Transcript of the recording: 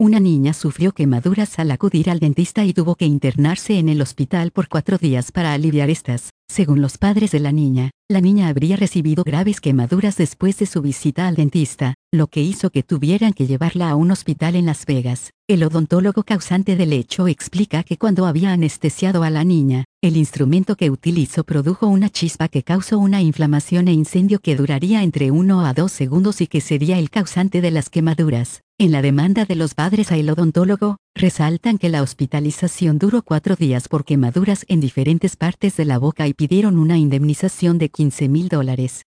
Una niña sufrió quemaduras al acudir al dentista y tuvo que internarse en el hospital por 4 días para aliviar estas. Según los padres de la niña habría recibido graves quemaduras después de su visita al dentista, lo que hizo que tuvieran que llevarla a un hospital en Las Vegas. El odontólogo causante del hecho explica que cuando había anestesiado a la niña, el instrumento que utilizó produjo una chispa que causó una inflamación e incendio que duraría entre 1 a 2 segundos y que sería el causante de las quemaduras. En la demanda de los padres al odontólogo, resaltan que la hospitalización duró 4 días por quemaduras en diferentes partes de la boca y pidieron una indemnización de $15,000.